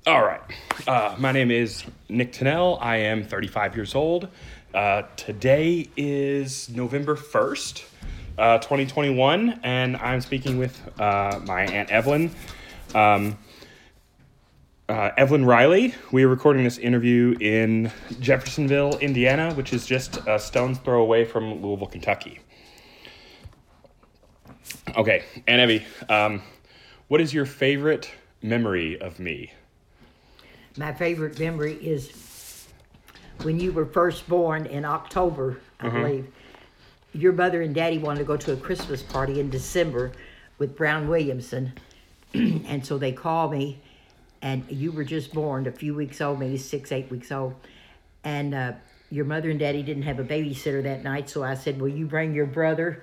All right. My name is Nick Tennell. I am 35 years old. Today is November 1st, 2021, and I'm speaking with my Aunt Evelyn. Evelyn Riley. We are recording this interview in Jeffersonville, Indiana, which is just a stone's throw away from Louisville, Kentucky. Okay, Aunt Evie, what is your favorite memory of me? My favorite memory is when you were first born in October, I believe. Your mother and daddy wanted to go to a Christmas party in December with Brown Williamson. And so they called me, and you were just born, a few weeks old, maybe 6-8 weeks old. And your mother and daddy didn't have a babysitter that night, so I said, will you bring your brother?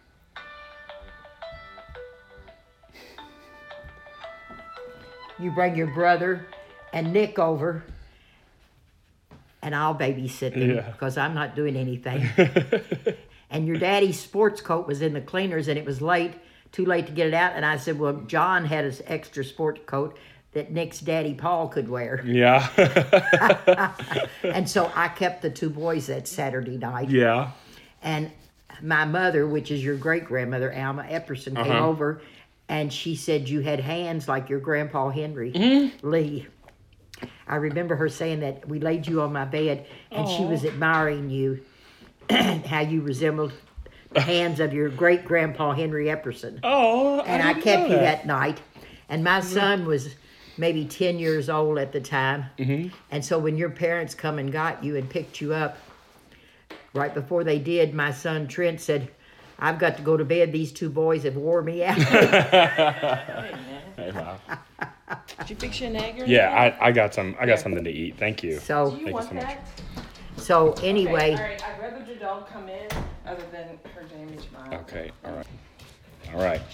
You bring your brother and Nick over, and I'll babysit them because I'm not doing anything. And your daddy's sports coat was in the cleaners, and it was too late to get it out. And I said, well, John had his extra sports coat that Nick's daddy, Paul, could wear. Yeah. And so I kept the two boys that Saturday night. Yeah. And my mother, which is your great-grandmother, Alma Epperson, came over, and she said you had hands like your grandpa Henry Lee. I remember her saying that we laid you on my bed, and she was admiring you, how you resembled the hands of your great-grandpa Henry Epperson. Oh, And I kept you that night. And my son was maybe 10 years old at the time. And so when your parents come and got you and picked you up, right before they did, my son Trent said, I've got to go to bed. These two boys have wore me out. Hey, wow. Did you fix your an egg or Yeah, I got some. I got something to eat. Thank you. So, Do you Thank want you so much. that? so anyway, Okay, all right. I'd rather your dog come in other than her damage mine. Okay. All right. All right.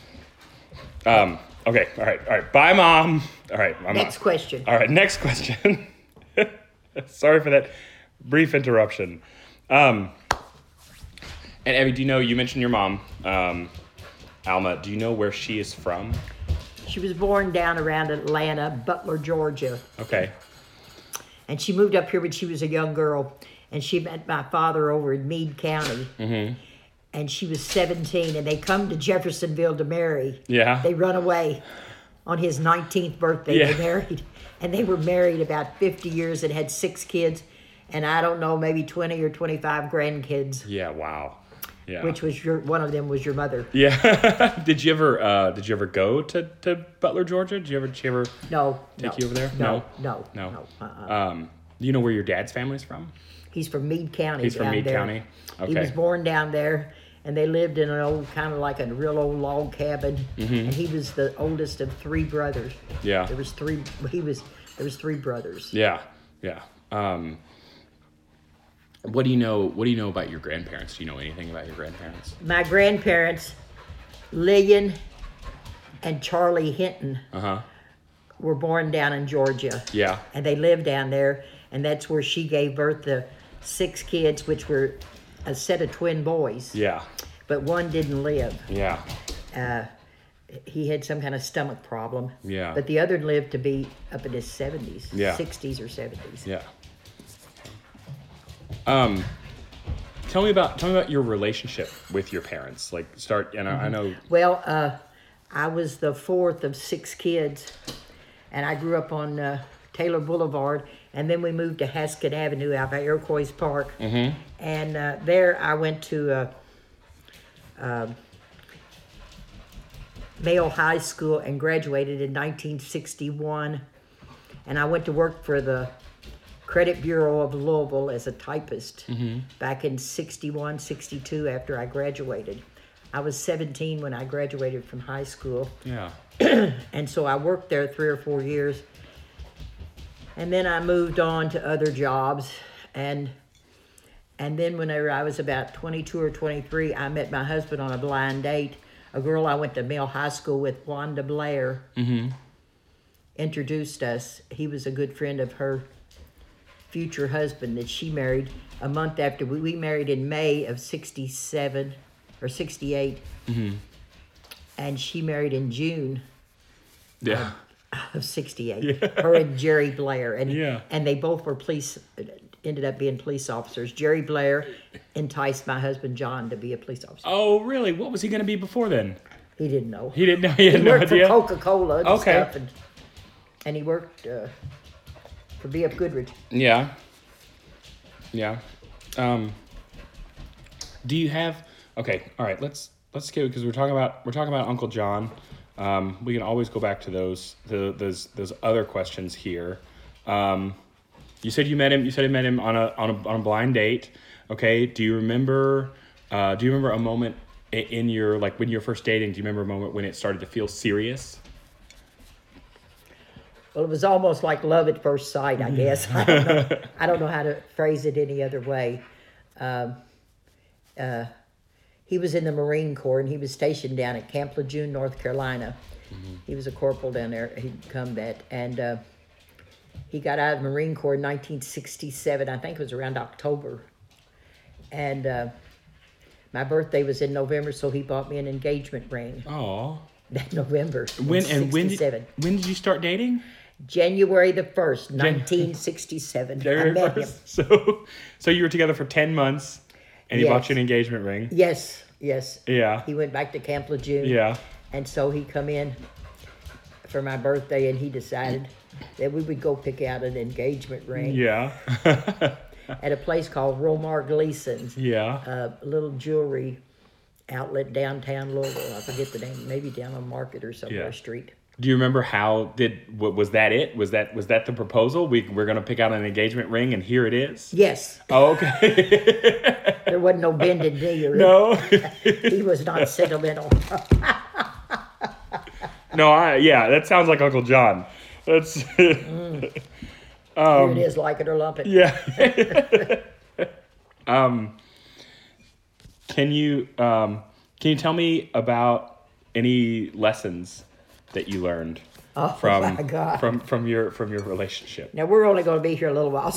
Okay. All right. All right. Bye, Mom. All right. I'm next off. question. All right. Next question. Sorry for that brief interruption. And Evie, do you know, you mentioned your mom, Alma. Do you know where she is from? She was born down around Atlanta, Butler, Georgia. Okay. And she moved up here when she was a young girl. And she met my father over in Meade County. And she was 17. And they come to Jeffersonville to marry. Yeah. They run away on his 19th birthday. Yeah. They married. And they were married about 50 years and had 6 kids. And I don't know, maybe 20 or 25 grandkids. Yeah. Wow. Yeah. Which was one of them was your mother. Yeah. Did you ever go to Butler, Georgia? Did you ever No. take you over there? No. Do you know where your dad's family's from? He's from Meade County. He's from down Meade there. County? Okay. He was born down there, and they lived in an old, kind of like a real old log cabin. And he was the oldest of 3 brothers. Yeah. There was 3 brothers. Yeah. Yeah. What do you know about your grandparents? Do you know anything about your grandparents? My grandparents, Lillian and Charlie Hinton, were born down in Georgia. Yeah. And they lived down there, and that's where she gave birth to 6 kids, which were a set of twin boys. Yeah. But one didn't live. Yeah. He had some kind of stomach problem. Yeah. But the other lived to be up in his 70s, Yeah. 60s or 70s. Yeah. Tell me about your relationship with your parents. Like, I know. Well, I was the 4th of 6 kids, and I grew up on Taylor Boulevard, and then we moved to Haskett Avenue out by Iroquois Park. And there I went to Mayo High School and graduated in 1961. And I went to work for the Credit Bureau of Louisville as a typist back in 61, 62 after I graduated. I was 17 when I graduated from high school. Yeah. And so I worked there 3 or 4 years. And then I moved on to other jobs. And then whenever I was about 22 or 23, I met my husband on a blind date. A girl I went to Mill High School with, Wanda Blair, introduced us. He was a good friend of her future husband that she married a month after. We married in May of 67 or 68. And she married in June Yeah. of 68. Her and Jerry Blair. And, Yeah. and they both were ended up being police officers. Jerry Blair enticed my husband John to be a police officer. Oh, really? What was he going to be before then? He didn't know. He didn't know. He had He no worked idea. for Coca-Cola and Okay. stuff. And he worked for B.F. Goodrich. Yeah. Yeah. Do you have? Okay. All right. Let's get, because we're talking about Uncle John. We can always go back to those other questions here. You said you met him. You said you met him on a blind date. Okay. Do you remember a moment in your, like, when you were first dating? Do you remember a moment when it started to feel serious? Well, it was almost like love at first sight, I guess. I don't know how to phrase it any other way. He was in the Marine Corps, and he was stationed down at Camp Lejeune, North Carolina. Mm-hmm. He was a corporal down there. He'd combat, and he got out of the Marine Corps in 1967. I think it was around October. And my birthday was in November, so he bought me an engagement ring. Oh. That November. When did you start dating? January the 1st, 1967. I met him. So you were together for 10 months, and he bought you an engagement ring. Yes. Yeah. He went back to Camp Lejeune. Yeah. And so he come in for my birthday, and he decided that we would go pick out an engagement ring. Yeah. At a place called Romar Gleason's. Yeah. A little jewelry outlet downtown Louisville. I forget the name. Maybe down on Market or somewhere street. Do you remember was that it? Was that the proposal? We're going to pick out an engagement ring, and here it is? Yes. Oh, okay. There wasn't no bending knee or No. He was not sentimental. No, that sounds like Uncle John. That's Here it is, like it or lump it. Yeah. Can you tell me about any lessons that you learned my God. from your relationship? Now, we're only going to be here a little while.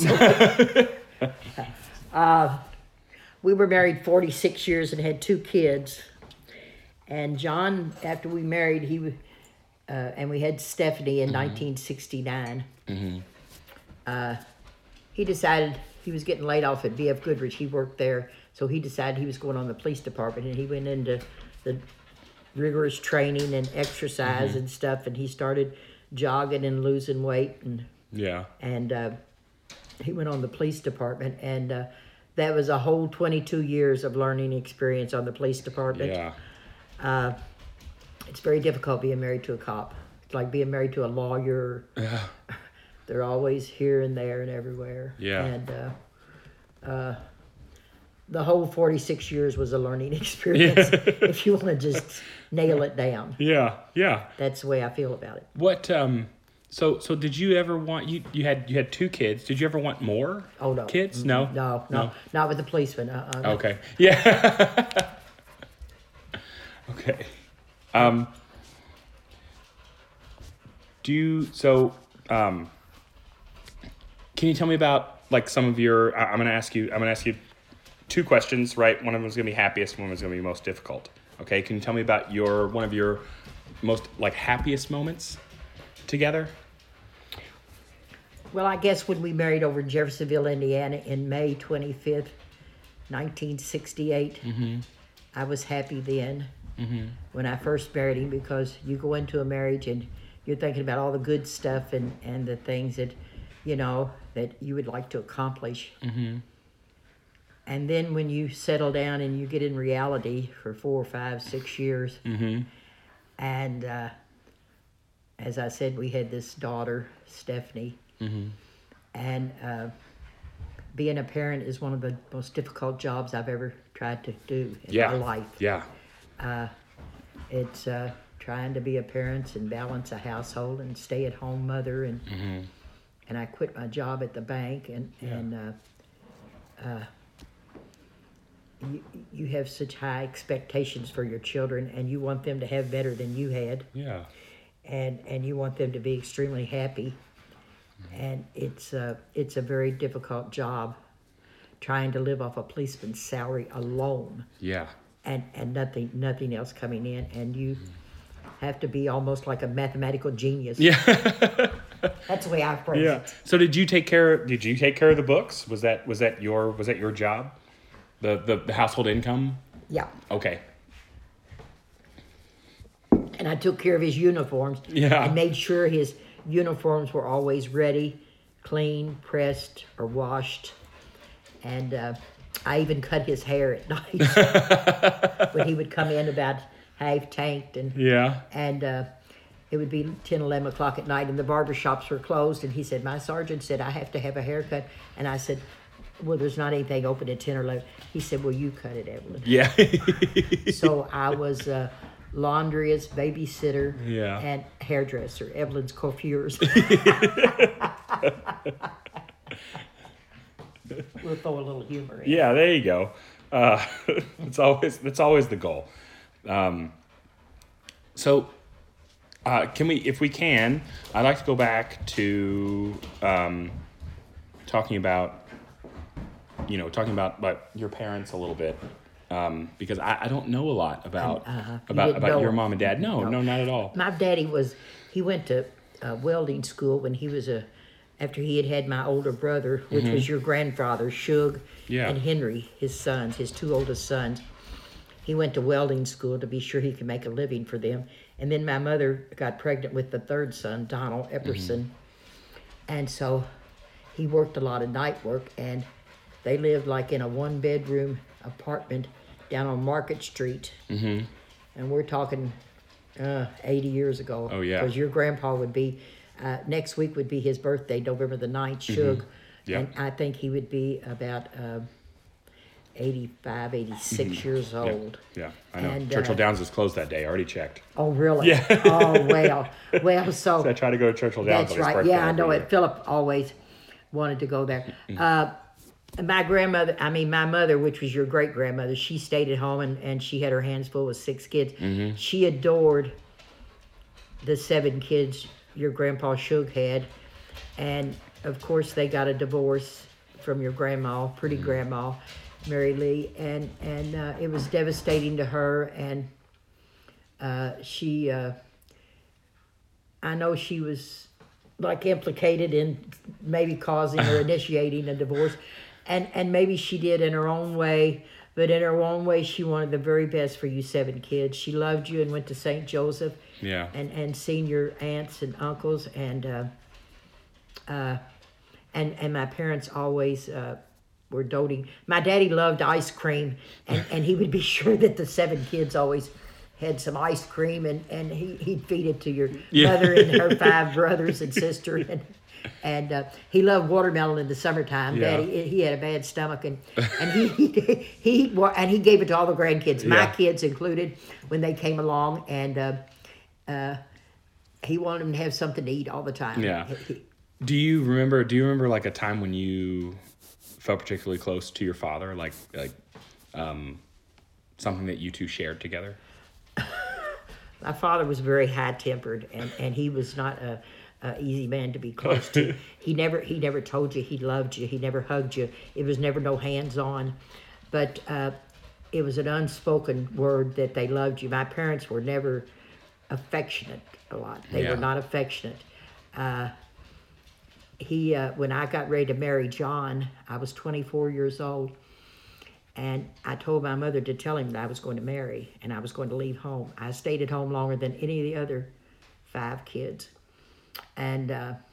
So we were married 46 years and had 2 kids. And John, after we married, and we had Stephanie in 1969. Mm-hmm. He decided he was getting laid off at B.F. Goodrich. He worked there. So he decided he was going on the police department, and he went into the rigorous training and exercise and stuff, and he started jogging and losing weight, and he went on the police department, and that was a whole 22 years of learning experience on the police department. It's very difficult being married to a cop. It's like being married to a lawyer. They're always here and there and everywhere. And the whole 46 years was a learning experience. If you want to just nail it down. Yeah. That's the way I feel about it. What so did you ever want, you had 2 kids. Did you ever want more? Oh, no. Kids? No. No. Not with the policeman. No. Okay. Yeah. Okay. Can you tell me about, like, some of your, I'm going to ask you 2 questions, right? One of them is going to be happiest, one of them is going to be most difficult. Okay. Can you tell me about one of your most, like, happiest moments together? Well, I guess when we married over in Jeffersonville, Indiana in May 25th, 1968, I was happy then when I first married him, because you go into a marriage and you're thinking about all the good stuff and the things that, that you would like to accomplish. And then when you settle down and you get in reality for 4, 5, 6 years, and as I said, we had this daughter, Stephanie, and being a parent is one of the most difficult jobs I've ever tried to do in my life. Yeah. It's trying to be a parent and balance a household and stay-at-home mother, and I quit my job at the bank, and you have such high expectations for your children, and you want them to have better than you had. Yeah. And you want them to be extremely happy. And it's a very difficult job trying to live off a policeman's salary alone. Yeah. And nothing else coming in, and you have to be almost like a mathematical genius. Yeah. That's the way I phrase Yeah. it. So did you take care of the books? Was that your job? The household income? Yeah. Okay. And I took care of his uniforms. Yeah. And made sure his uniforms were always ready, clean, pressed, or washed. And I even cut his hair at night when he would come in about half tanked. And Yeah. It would be 10, 11 o'clock at night, and the barber shops were closed. And he said, my sergeant said, I have to have a haircut. And I said, well, there's not anything open at 10 or 11. He said, well, you cut it, Evelyn. Yeah. So I was laundryist, babysitter, Yeah. and hairdresser, Evelyn's coiffures. We'll throw a little humor in. Yeah, there you go. That's always the goal. So, if we can, I'd like to go back to talking about your parents a little bit, because I don't know a lot about didn't know your it. mom and dad. No, not at all. My daddy he went to welding school when he was after he had my older brother, which was your grandfather, Shug, Yeah. and Henry, his sons, his two oldest sons. He went to welding school to be sure he could make a living for them. And then my mother got pregnant with the third son, Donald Epperson. And so he worked a lot of night work, and they lived like in a one-bedroom apartment down on Market Street. And we're talking 80 years ago. Oh, yeah. Because your grandpa would be, next week would be his birthday, November the 9th, Shug. Yeah. And I think he would be about 85, 86 years old. Yeah, I know. And, Churchill Downs is closed that day. I already checked. Oh, really? Yeah. Oh, well, so So I try to go to Churchill Downs. that's on his right. birthday Yeah, I know every it. year. Philip always wanted to go there. My mother, which was your great grandmother, she stayed at home and she had her hands full with 6 kids. She adored the 7 kids your grandpa Shug had, and of course they got a divorce from your grandma, pretty grandma, Mary Lee, and it was devastating to her. And I know she was like implicated in maybe causing or initiating a divorce, and maybe she did in her own way, but in her own way she wanted the very best for you 7 kids. She loved you and went to St. Joseph. Yeah. And seen your aunts and uncles, and my parents always were doting. My daddy loved ice cream, and he would be sure that the 7 kids always had some ice cream, and he'd feed it to your mother and her 5 brothers and sister, and he loved watermelon in the summertime. Yeah. Daddy, he had a bad stomach, and he gave it to all the grandkids, my Yeah. kids included, when they came along, and he wanted them to have something to eat all the time. Yeah. Do you remember like a time when you felt particularly close to your father, like something that you two shared together? My father was very high-tempered, and he was not a easy man to be close to. He never told you he loved you. He never hugged you. It was never no hands-on, but it was an unspoken word that they loved you. My parents were never affectionate a lot. They Yeah. were not affectionate. When I got ready to marry John, I was 24 years old, and I told my mother to tell him that I was going to marry and I was going to leave home. I stayed at home longer than any of the other 5 kids, and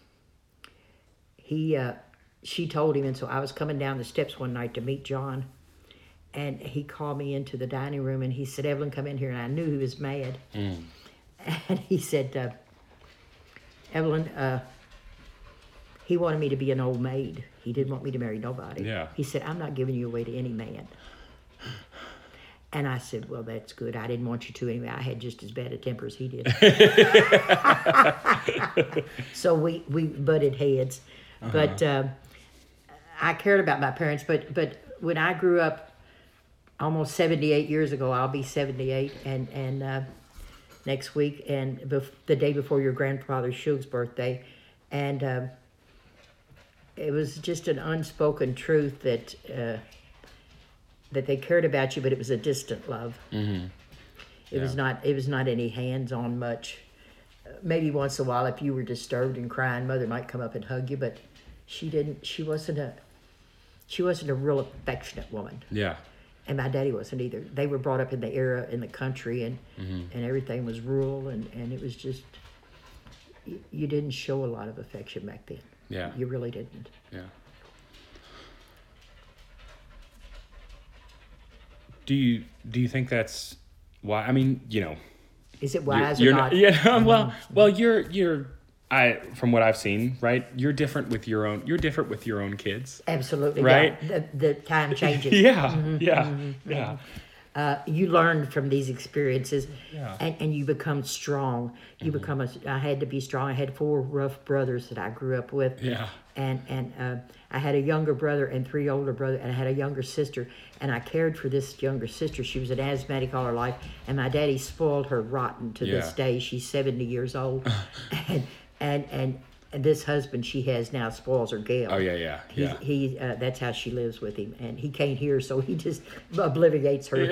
she told him, and so I was coming down the steps one night to meet John, and he called me into the dining room and he said, "Evelyn, come in here," and I knew he was mad. And he said, "Evelyn, he wanted me to be an old maid. He didn't want me to marry nobody." Yeah. He said, "I'm not giving you away to any man." And I said, "Well, that's good. I didn't want you to anyway. I had just as bad a temper as he did." So we butted heads. But I cared about my parents. But when I grew up almost 78 years ago, I'll be 78, and next week, and the day before your grandfather Shug's birthday, and it was just an unspoken truth that they cared about you, but it was a distant love. It was not. It was not any hands-on much. Maybe once in a while, if you were disturbed and crying, mother might come up and hug you, but she didn't. She wasn't a. She wasn't a real affectionate woman. Yeah. And my daddy wasn't either. They were brought up in the era in the country, and everything was rural, and it was just you didn't show a lot of affection back then. Yeah. You really didn't. Yeah. Do you think that's why? I mean, Is it wise you're or not? yeah. Well, you're. From what I've seen, right? You're different with your own. You're different with your own kids. Absolutely. Right? Yeah. The time changes. Yeah. You learn from these experiences, Yeah. and you become strong. You become I had to be strong. I had 4 rough brothers that I grew up with. Yeah. And I had a younger brother and 3 older brothers, and I had a younger sister. And I cared for this younger sister. She was an asthmatic all her life, and my daddy spoiled her rotten to this day. She's 70 years old, and this husband she has now spoils her Gail. Oh yeah. He that's how she lives with him, and he can't hear, so he just obliviates her.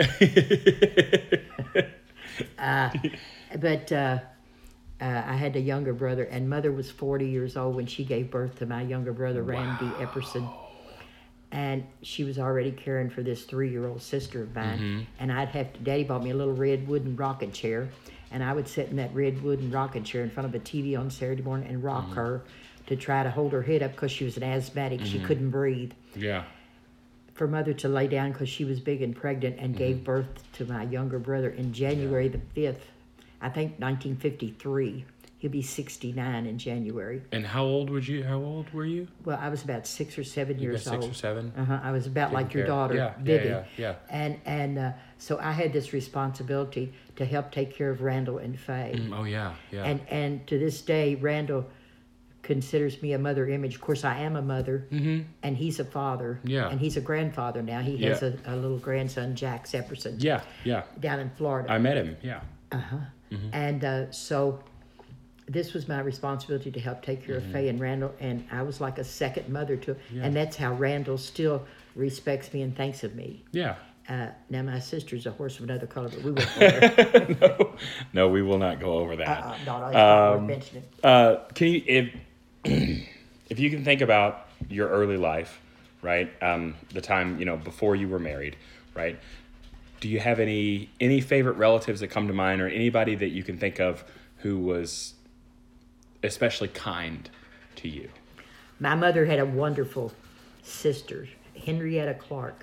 But I had a younger brother, and mother was 40 years old when she gave birth to my younger brother, Randy Epperson. And she was already caring for this 3-year-old sister of mine. And Daddy bought me a little red wooden rocking chair. And I would sit in that red wooden rocking chair in front of a TV on Saturday morning and rock her to try to hold her head up because she was an asthmatic. She couldn't breathe. Yeah. For mother to lay down because she was big and pregnant and gave birth to my younger brother in January the 5th, I think 1953. He'll be 69 in January. And how old were you? Well, I was about 6 or 7 years old. 6 or 7? I was about like your daughter, Vivi. Yeah. And so I had this responsibility to help take care of Randall and Faye. Oh yeah. And to this day, Randall considers me a mother image. Of course, I am a mother, and he's a father. Yeah. And he's a grandfather now. He has a little grandson, Jack Sepperson. Yeah. Down in Florida. I met him. Yeah. And so this was my responsibility to help take care of Faye and Randall, and I was like a second mother to him. And that's how Randall still respects me and thinks of me. Yeah. Now my sister's a horse of another color, but we won't go there. No, we will not go over that. No, it's not worth mentioning. Can you, if you can think about your early life, right? The time, before you were married, right? Do you have any favorite relatives that come to mind, or anybody that you can think of who was especially kind to you? My mother had a wonderful sister, Henrietta Clark.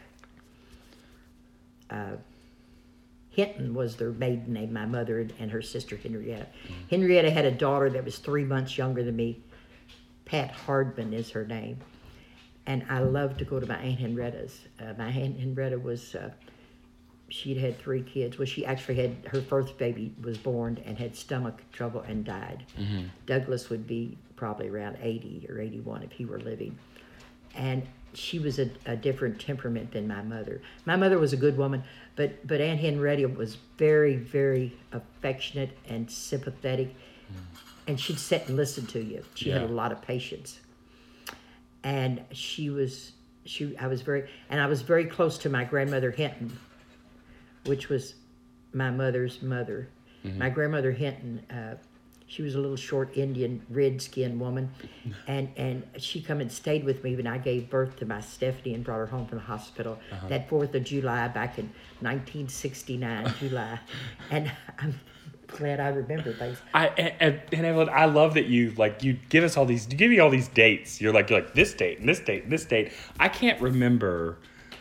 Hinton was their maiden name, my mother and her sister Henrietta. Henrietta had a daughter that was 3 months younger than me. Pat Hardman is her name. And I loved to go to my Aunt Henrietta's. My Aunt Henrietta was, she'd had 3 kids. Well, she actually had, her first baby was born and had stomach trouble and died. Douglas would be probably around 80 or 81 if he were living. And she was a different temperament than my mother. My mother was a good woman, but Aunt Henrietta was very, very affectionate and sympathetic. And she'd sit and listen to you. She had a lot of patience. And I was very close to my grandmother Hinton, which was my mother's mother. My grandmother Hinton, she was a little short Indian, red-skinned woman, and she come and stayed with me when I gave birth to my Stephanie and brought her home from the hospital that 4th of July back in 1969, July. And I'm glad I remember things. And Evelyn, I love that you give me all these dates. You're like this date and this date and this date. I can't remember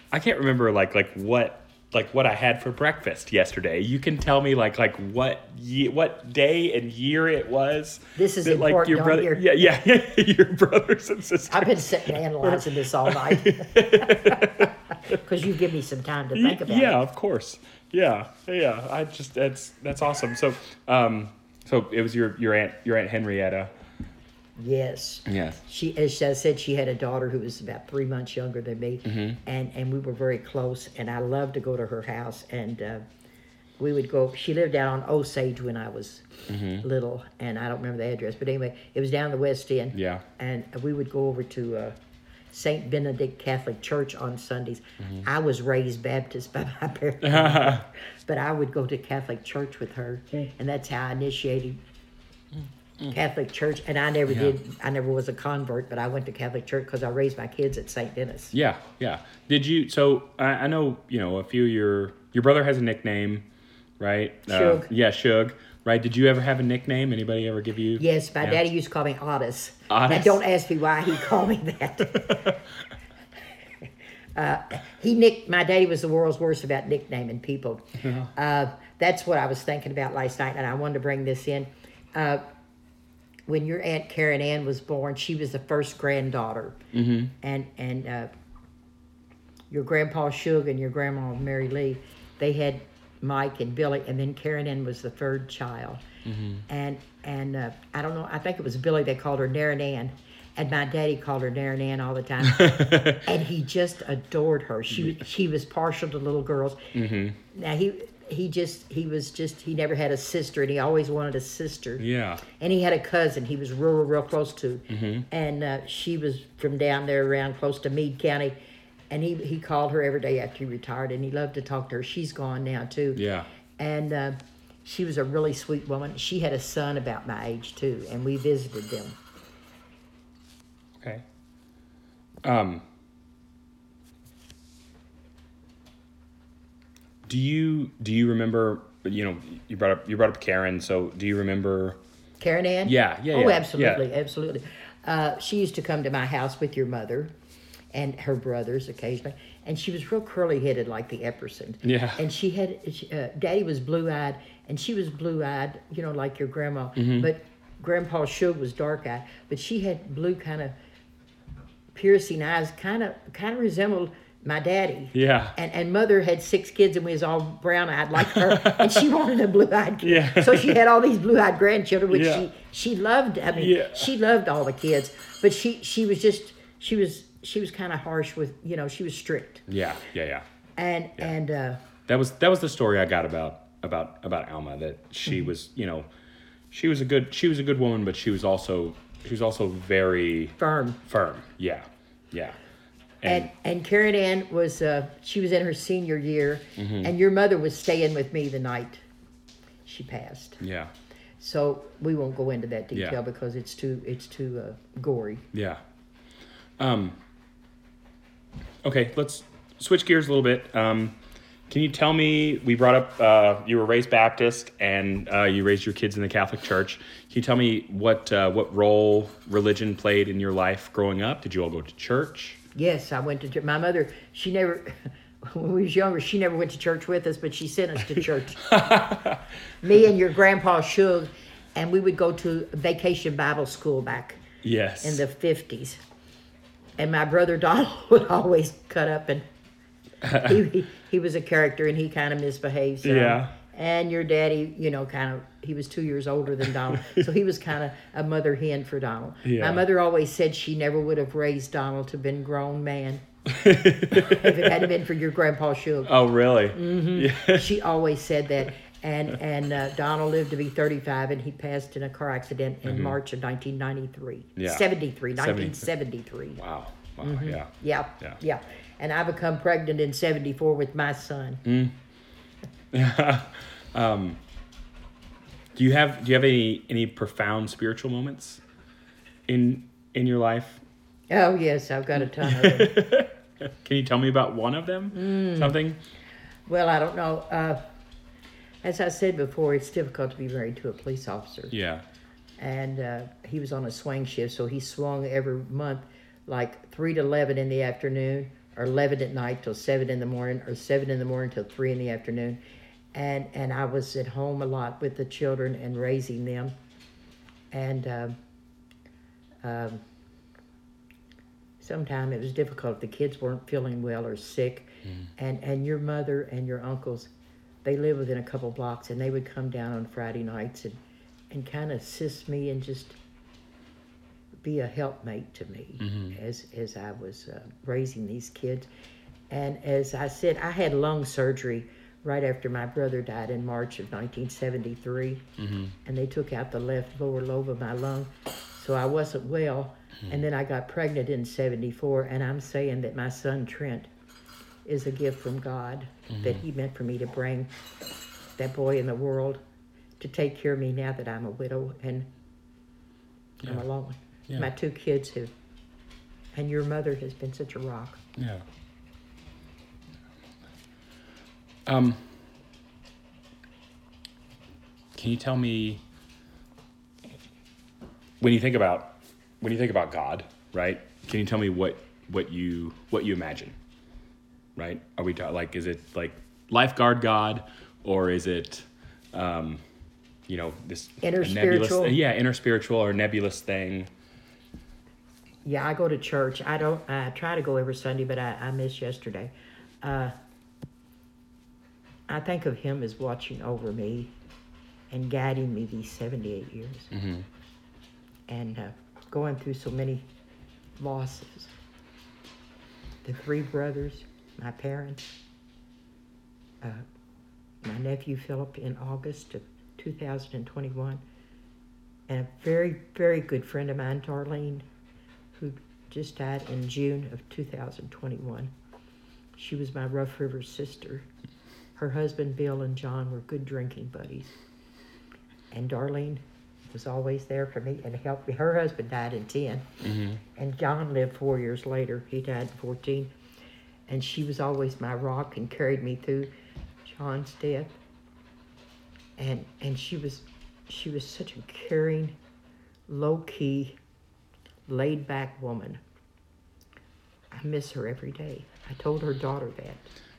what I had for breakfast yesterday. You can tell me what day and year it was. This is that, important. Your brother, your brothers and sisters. I've been sitting analyzing this all night because you give me some time to think about it. Yeah, of course. Yeah. I just that's awesome. So it was your aunt Henrietta. Yes. Yes. She, as I said, she had a daughter who was about 3 months younger than me, and we were very close. And I loved to go to her house, and we would go. She lived down on Osage when I was little, and I don't remember the address, but anyway, it was down the West End. Yeah. And we would go over to St. Benedict Catholic Church on Sundays. I was raised Baptist by my parents, but I would go to Catholic church with her, and that's how I initiated Catholic church. And I never was a convert, but I went to Catholic church because I raised my kids at St. Denis. Yeah, yeah. Did you? So I know a few. Your brother has a nickname, right? Shug. Yeah, Shug. Right? Did you ever have a nickname? Anybody ever give you? Yes, my Yeah. daddy used to call me Otis. Otis? Now, don't ask me why he called me that. My daddy was the world's worst about nicknaming people. That's what I was thinking about last night, and I wanted to bring this in. When your Aunt Karen Ann was born, she was the first granddaughter. Mm-hmm. And your Grandpa Shug and your Grandma Mary Lee, they had Mike and Billy, and then Karen Ann was the third child. Mm-hmm. And I don't know, I think it was Billy, they called her Naren Ann, and my daddy called her Naren Ann all the time. And he just adored her. She was partial to little girls. Mm-hmm. Now he never had a sister, and he always wanted a sister. Yeah. And he had a cousin he was real close to. Mm-hmm. And she was from down there around close to Meade County. And he called her every day after he retired, and he loved to talk to her. She's gone now, too. Yeah. And she was a really sweet woman. She had a son about my age, too, and we visited them. Okay. Do you remember, you brought up Karen, so do you remember Karen Ann? Yeah. Oh, absolutely. She used to come to my house with your mother and her brothers occasionally, and she was real curly-headed like the Epperson. Yeah. And Daddy was blue-eyed, and she was blue-eyed, like your grandma. Mm-hmm. But Grandpa Shug was dark-eyed, but she had blue kind of piercing eyes, kind of resembled my daddy. Yeah. And Mother had 6 kids, and we was all brown-eyed like her, and she wanted a blue-eyed kid. Yeah. So she had all these blue-eyed grandchildren, which Yeah. she loved. I mean, Yeah. she loved all the kids, but she was kind of harsh with, she was strict. Yeah. And That was the story I got about Alma, that she Mm-hmm. was, she was a good woman, but she was also very firm. Yeah. And Karen Ann was she was in her senior year, Mm-hmm. and your mother was staying with me the night she passed. Yeah. So we won't go into that detail Yeah. because it's too gory. Yeah. Okay, let's switch gears a little bit. Can you tell me, we brought up you were raised Baptist and you raised your kids in the Catholic Church. Can you tell me what role religion played in your life growing up? Did you all go to church? Yes, I went to church. My mother, she never, when we was younger, she never went to church with us, but she sent us to church. Me and your Grandpa Shug, and we would go to Vacation Bible School back Yes. in the 50s. And my brother Donald would always cut up, and he was a character, and he kind of misbehaved. So. Yeah. And your daddy, he was 2 years older than Donald, so he was kind of a mother hen for Donald. Yeah. My mother always said she never would have raised Donald to have been a grown man if it hadn't been for your Grandpa Shug. Oh, really? Mm-hmm. Yeah. She always said that. And Donald lived to be 35, and he passed in a car accident in March of 1993. Yeah. 1973. Wow. Mm-hmm. Yeah. Yeah. And I become pregnant in 74 with my son. Do you have any profound spiritual moments in your life? Oh, yes, I've got a ton of them. Can you tell me about one of them? Something? Well, I don't know. As I said before, it's difficult to be married to a police officer. Yeah. And he was on a swing shift, so he swung every month like 3 to 11 in the afternoon, or 11 at night till 7 in the morning, or 7 in the morning till 3 in the afternoon. And I was at home a lot with the children and raising them. And sometimes it was difficult if the kids weren't feeling well or sick. And your mother and your uncles, they live within a couple blocks, and they would come down on Friday nights and kind of assist me and just be a helpmate to me as I was raising these kids. And as I said, I had lung surgery right after my brother died in March of 1973, and they took out the left lower lobe of my lung. so I wasn't well. And then I got pregnant in 74, and I'm saying that my son Trent is a gift from God, that he meant for me to bring that boy in the world to take care of me now that I'm a widow and I'm alone. Yeah. My 2 kids have, and your mother has been such a rock. Yeah. Can you tell me, when you think about God, right? Can you tell me what you imagine, right? Are we like, is it like lifeguard God, or is it this Inner nebulous, spiritual? inner spiritual or nebulous thing? Yeah, I go to church. I try to go every Sunday, but I missed yesterday. I think of him as watching over me and guiding me these 78 years. And going through so many losses. The 3 brothers, my parents, my nephew Philip in August of 2021, and a very, very good friend of mine, Darlene, who just died in June of 2021. She was my Rough River sister. Her husband, Bill, and John were good drinking buddies. And Darlene was always there for me and helped me. Her husband died in 10, and John lived 4 years later. He died in 14. And she was always my rock and carried me through John's death. And she was such a caring, low-key, laid-back woman. I miss her every day. I told her daughter that.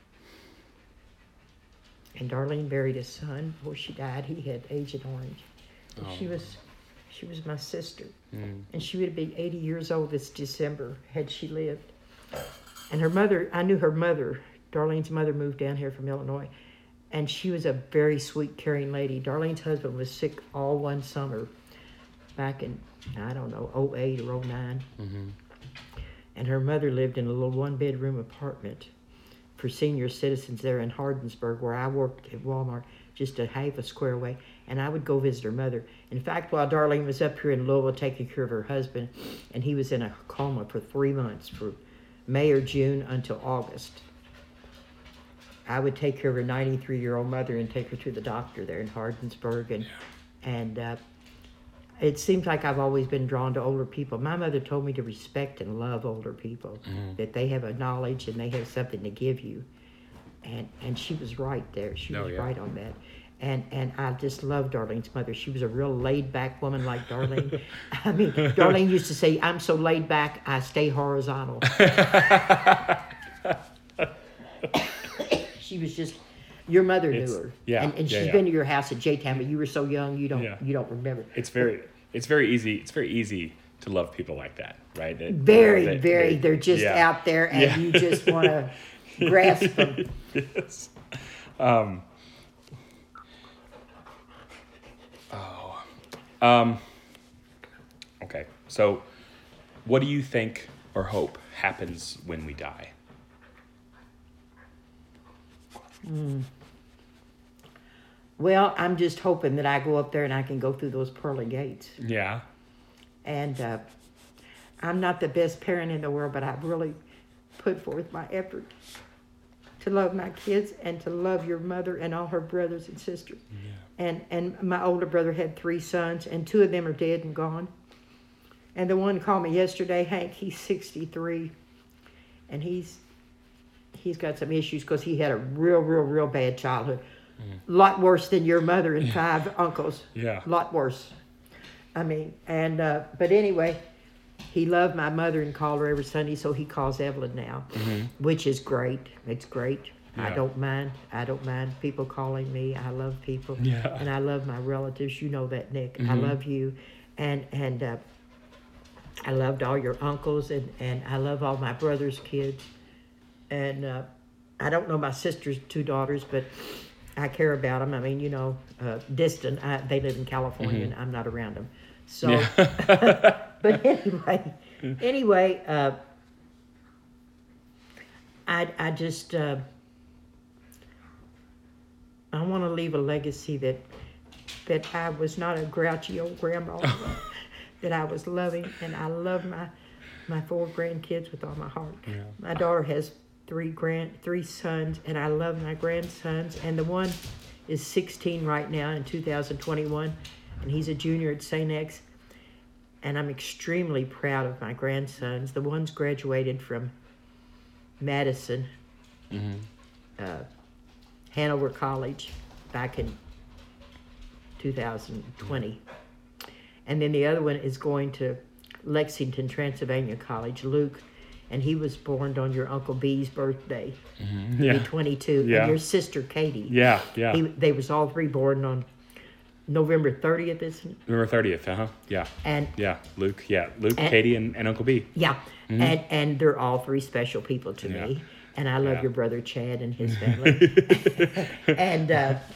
And Darlene buried his son before she died. He had Agent Orange. And she was my sister. And she would be 80 years old this December had she lived. And her mother, I knew her mother. Darlene's mother moved down here from Illinois. And she was a very sweet, caring lady. Darlene's husband was sick all one summer back in, I don't know, 08 or 09. And her mother lived in a little 1-bedroom apartment for senior citizens there in Hardinsburg, where I worked at Walmart, just a half a square away. And I would go visit her mother. In fact, while Darlene was up here in Louisville taking care of her husband, and he was in a coma for 3 months, for May or June until August, I would take care of her 93-year-old mother and take her to the doctor there in Hardinsburg. And it seems like I've always been drawn to older people. My mother told me to respect and love older people, that they have a knowledge and they have something to give you. And she was right there. She was right on that. And I just love Darlene's mother. She was a real laid-back woman like Darlene. I mean, Darlene used to say, "I'm so laid back, I stay horizontal." She was just, your mother knew her. Yeah. And she's been to your house at J-Town, but you were so young, you don't remember. It's very easy to love people like that, right? They're just out there, and you just want to grasp them. Yes. Okay. So, what do you think or hope happens when we die? Well, I'm just hoping that I go up there and I can go through those pearly gates. Yeah. And I'm not the best parent in the world, but I've really put forth my effort to love my kids and to love your mother and all her brothers and sisters. Yeah. And my older brother had 3 sons, and 2 of them are dead and gone. And the one called me yesterday, Hank, he's 63, and he's got some issues because he had a real bad childhood. A lot worse than your mother and 5 uncles. Yeah. A lot worse. I mean, and but anyway, he loved my mother and called her every Sunday, so he calls Evelyn now, which is great. It's great. Yeah. I don't mind people calling me. I love people. Yeah. And I love my relatives. You know that, Nick. I love you. And I loved all your uncles, and I love all my brother's kids. And I don't know my sister's 2 daughters, but I care about them. I mean, distant. They live in California, and I'm not around them. So, but anyway, I just I want to leave a legacy that I was not a grouchy old grandma, that I was loving, and I love my 4 grandkids with all my heart. Yeah. My daughter has 3 sons, and I love my grandsons. And the one is 16 right now in 2021, and he's a junior at St. X. And I'm extremely proud of my grandsons. The one's graduated from Madison, Hanover College, back in 2020. And then the other one is going to Lexington, Transylvania College, Luke, and he was born on your Uncle B's birthday. Yeah. Be 22. Yeah. And your sister Katie. Yeah. They was all 3 born on November 30th, isn't it? November 30th, Yeah. And Luke, Katie, and Uncle B. yeah, and they're all 3 special people to me. And I love Yeah. your brother Chad and his family. And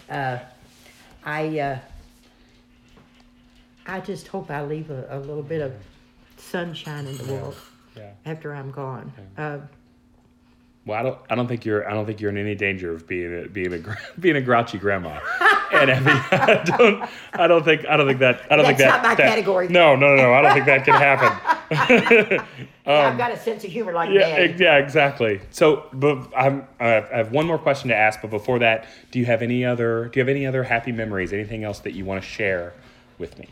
I just hope I leave a little bit of sunshine in the world Yeah. after I'm gone. Well, I don't think you're in any danger of being a grouchy grandma. And I don't think that. That's not my category. No. I don't think that can happen. I've got a sense of humor like that. Yeah, exactly. So, but I have one more question to ask. But before that, do you have any other happy memories? Anything else that you want to share with me?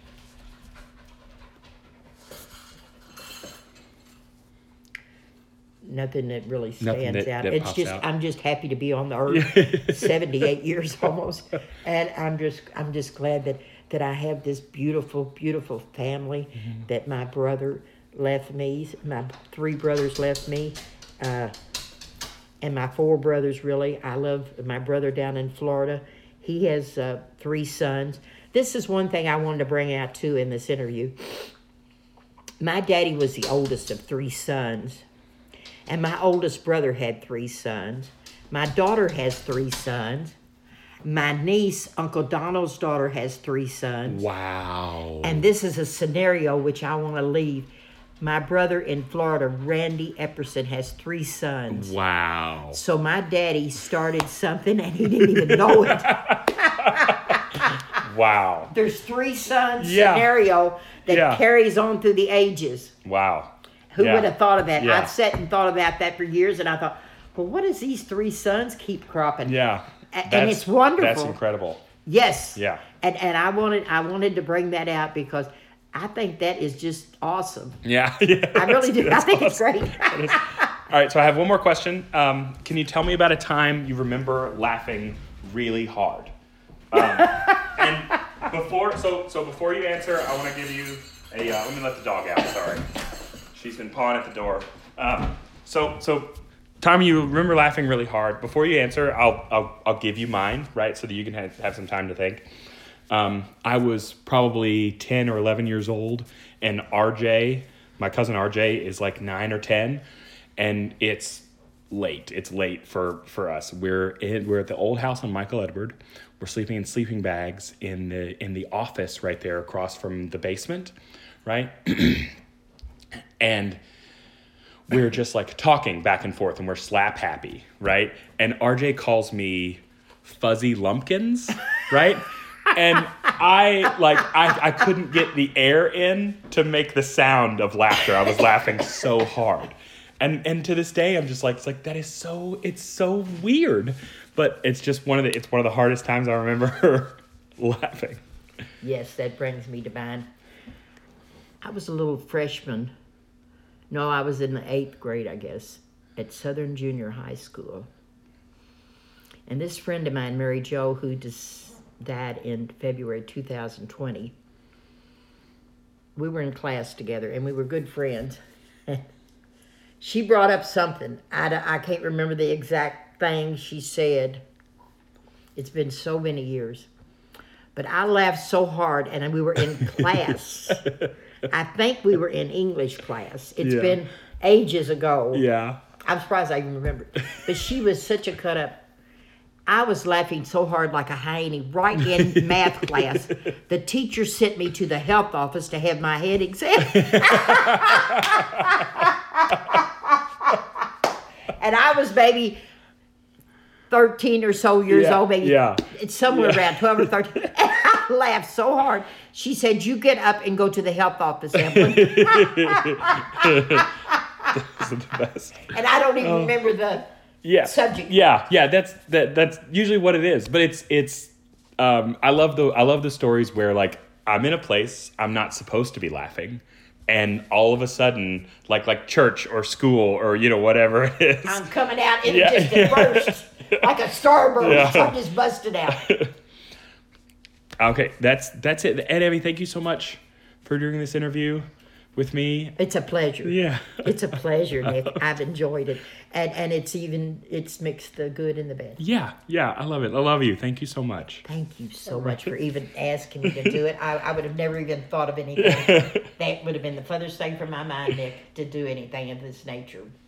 Nothing that really Nothing stands that- out. that It's pops just out. I'm just happy to be on the earth, 78 years almost, and I'm just glad that I have this beautiful family that my brother left me, my 3 brothers left me, and my 4 brothers really. I love my brother down in Florida. He has 3 sons. This is one thing I wanted to bring out too in this interview. My daddy was the oldest of 3 sons. And my oldest brother had 3 sons. My daughter has 3 sons. My niece, Uncle Donald's daughter, has 3 sons. Wow. And this is a scenario which I want to leave. My brother in Florida, Randy Epperson, has 3 sons. Wow. So my daddy started something and he didn't even know it. Wow. There's 3 sons Yeah. scenario that Yeah. carries on through the ages. Wow. Who Yeah. would have thought of that? Yeah. I'd sat and thought about that for years, and I thought, well, what does these 3 sons keep cropping? Yeah. And it's wonderful. That's incredible. Yes. Yeah. And I wanted to bring that out because I think that is just awesome. Yeah. I really do. I That's think it's awesome. great. All right, so I have one more question. Can you tell me about a time you remember laughing really hard? And before you answer, I want to give you a. Let me let the dog out. Sorry, she's been pawing at the door. So time you remember laughing really hard. Before you answer, I'll give you mine, right, so that you can have some time to think. I was probably 10 or 11 years old, and RJ, my cousin RJ, is like 9 or 10, and it's late. It's late for us. We're at the old house on Michael Edward. We're sleeping in sleeping bags in the office right there across from the basement, right? And we're just like talking back and forth, and we're slap happy, right? And RJ calls me Fuzzy Lumpkins, right? And I couldn't get the air in to make the sound of laughter. I was laughing so hard. And to this day, I'm just like, it's so weird. But it's just one of the hardest times I remember laughing. Yes, that brings me to mind. I was a little freshman. No, I was in the 8th grade, I guess, at Southern Junior High School. And this friend of mine, Mary Jo, who died in February 2020, we were in class together, and we were good friends. She brought up something. I can't remember the exact thing she said. It's been so many years. But I laughed so hard, and we were in class. I think we were in English class. It's been ages ago. Yeah. I'm surprised I even remember. But she was such a cut up. I was laughing so hard like a hyena right in math class. The teacher sent me to the health office to have my head examined. And I was maybe 13 or so years old, maybe. Yeah. It's somewhere around 12 or 13. I laughed so hard. She said, "You get up and go to the health office, Evelyn." Those are the best. And I don't even remember the Yeah. subject. Yeah. That's usually what it is. But it's I love the stories where like I'm in a place I'm not supposed to be laughing, and all of a sudden like church or school or whatever it is. I'm coming out and Yeah, it just yeah. burst like a starburst. Yeah. I'm just busted out. Okay, that's it. And Abby, thank you so much for doing this interview with me. It's a pleasure. Yeah. It's a pleasure, Nick. I've enjoyed it. And it's mixed the good and the bad. Yeah, I love it. I love you. Thank you so much. Thank you so much for even asking me to do it. I would have never even thought of anything. That would have been the furthest thing from my mind, Nick, to do anything of this nature.